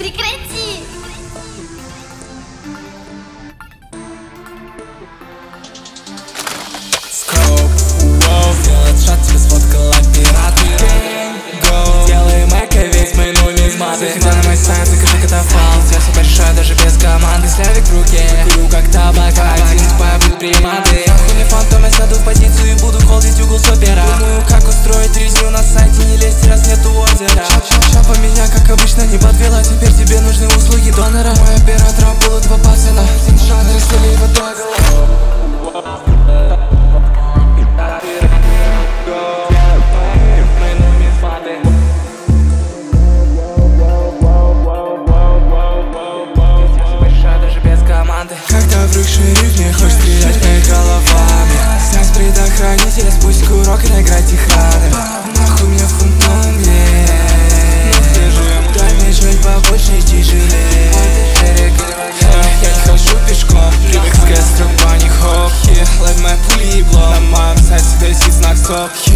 Прекрати! Скоп, сделать шат, тебе сфоткала пираты. Go, делай мэка, весь мой нумизматы. Заходя на мой сайт, закажи катафалк. Я все решаю даже без команды. Слявик в руке, курю как табак. Один побил приматы. Нахуй не фантом, я сяду в позицию и буду холдить угол сопера. Думаю, как устроить резню на сайте, не лезьте, раз нету озера. Шапа меня, как обычно, не подвела. Теперь тебе нужны услуги донора. Мой оператор было 2 пацана. Один шаг, рассели его догола. Когда вдруг шериф не хочет стрелять моими головами, снять предохранитель, спусть курок и награть их раны. Нахуй мне фунт на мне, дай мне жить побольше и тяжелее. Я не хожу пешком, привык с кэстрок, бани хоп. Лайв мои пули и блок, на моем сайте висит знак стоп.